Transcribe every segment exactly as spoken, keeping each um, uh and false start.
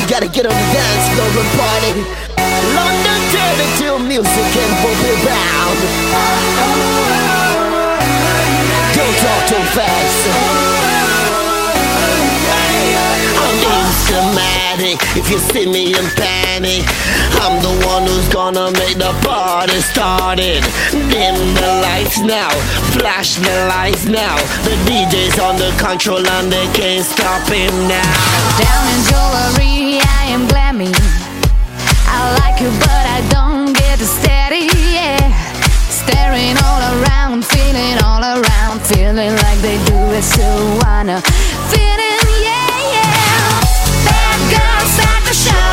gotta get on the dance floor and party. London, turn it to music and bump it round. Don't talk too fast. Systematic. If you see me in panic, I'm the one who's gonna make the party started. Dim the lights now, flash the lights now. The D J's on the control and they can't stop him now. Down in jewelry, I am glammy. I like you, but I don't get steady. Yeah, staring all around, feeling all around, feeling like they do it, so wanna feeling. At the show,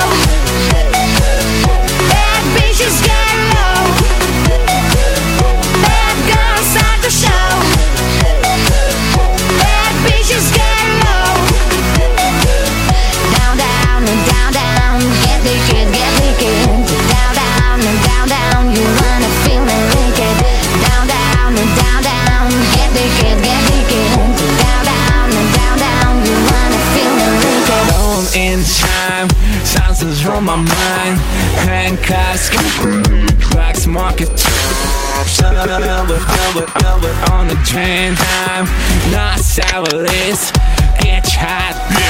bad bitches get low. Bad girls at the show, bad bitches get low. Down, down and down, down, get naked, get naked. Down, down and down, down, you wanna feel naked. Down, down and down, down, get naked, get naked. Down, down and down, down, you wanna feel naked. Home in time. Sounds from my mind. Handcuffs, wax market. On the train time, not sour list. Get hot.